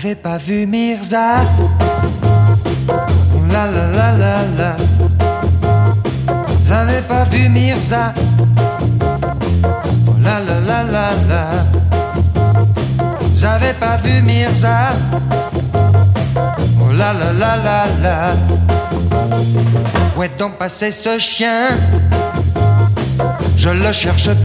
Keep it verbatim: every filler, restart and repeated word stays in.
J'avais pas vu Mirza. La la la la la. J'avais pas vu Mirza. La la la la la. J'avais pas vu Mirza. Oh la la la la la. Où est donc passé ce chien? Je le cherche.